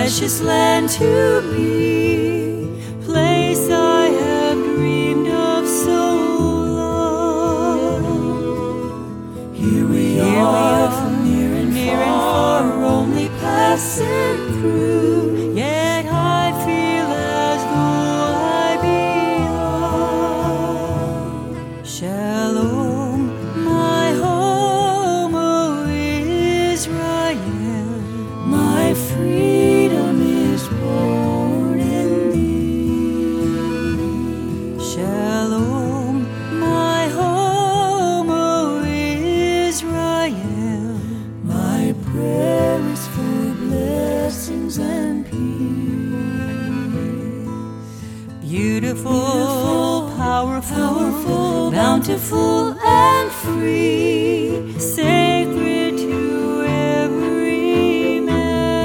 precious land to me, place I have dreamed of so long. Here we are from near and far, only passing through, yet I feel as though I belong. Shalom, my home, O Israel, my freedom is born in thee. Shalom, my home, O Israel, my prayer is for blessings and peace. Beautiful, powerful, bountiful and free,